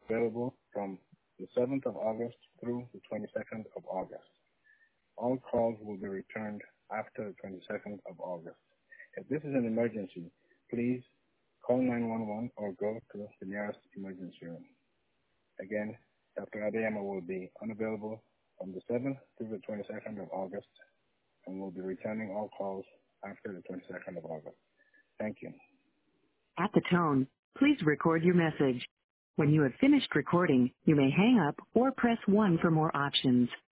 available from the 7th of August through the 22nd of August. All calls will be returned after the 22nd of August. If this is an emergency, please call 911 or go to the nearest emergency room. Again, Dr. Adeyemo will be unavailable from the 7th through the 22nd of August and will be returning all calls after the 22nd of August. Thank you. At the tone, please record your message. When you have finished recording, you may hang up or press 1 for more options.